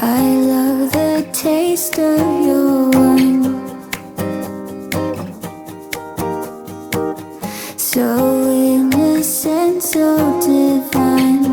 I love the taste of your wine, so innocent, so divine.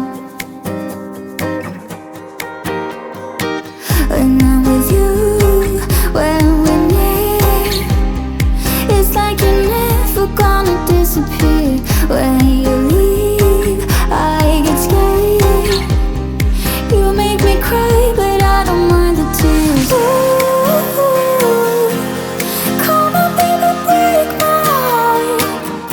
When I'm with you, when we're near, it's like you're never gonna disappear. When you leave, I get scared. You make me cry, but I don't mind the tears. Ooh, come on, baby, break my heart.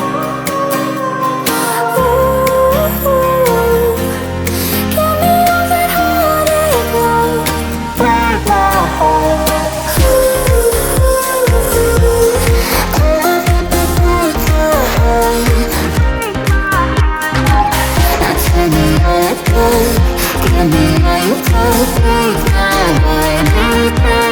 Ooh, give me all that heartache love. Break my heart. Now tell me how it goes. Give me all you got. Break my heart, break my